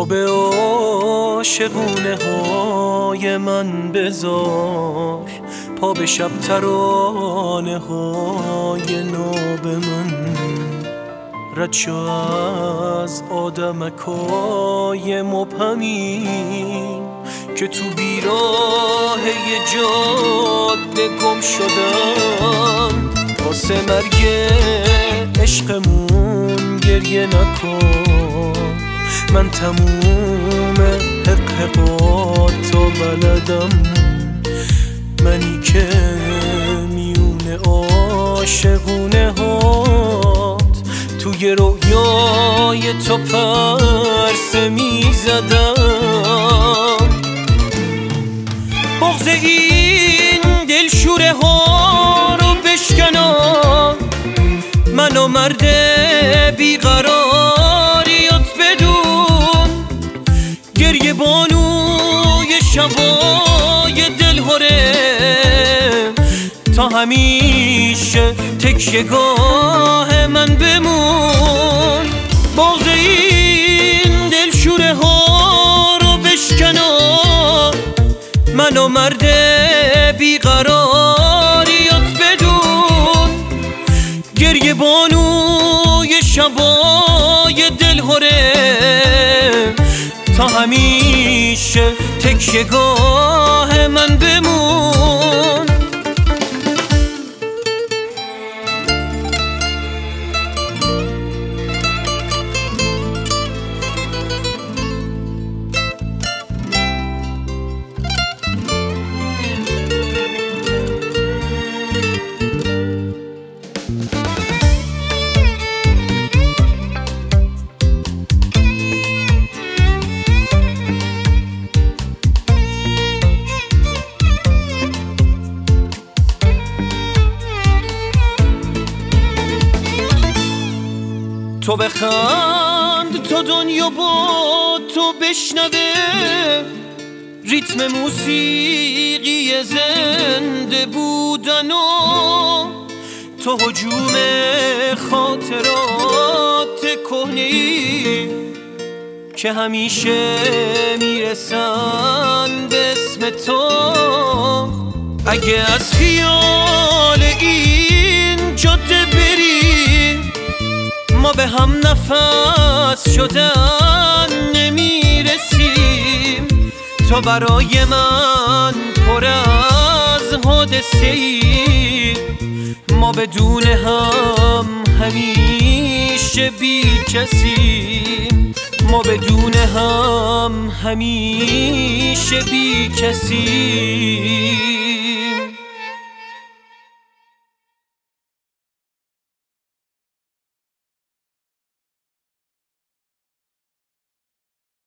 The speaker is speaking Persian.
تو به عاشقونه های من بذار، پا به شب ترانه های ناب من، رد شو از آدمکای مبهمی که تو بیراه یه جاده گم شدم. واسه مرگ عشقمون گریه نکن، من تموم حقاتو بلدم، منی که میونه عاشقونه هات توی رویای تو پرسه میزدم. بغض این دلشوره ها رو بشکنم، منو مرد بیقراریات بدون، گریه بانوی شبای دلهوره تا همیشه تکیه‌گاه من بمون. بغض این دلشوره ها رو بشکنم، منو مرد بیقراریات بدون، گریه بانوی شبای دلهوره تا همیشه تکیه‌گاه من بمون. تو بخند تا دنیا با تو بشنوه، ریتم موسیقی زنده بودن و تو هجوم خاطرات کهنه‌ای که همیشه میرسن به اسم تو. اگه از خیال این جاده بری، ما به هم نفس شدن نمیرسیم. تو برای من پر از حادثه‌ای، ما بدون هم همیشه بی کسیم. ما بدون هم همیشه بی کسیم.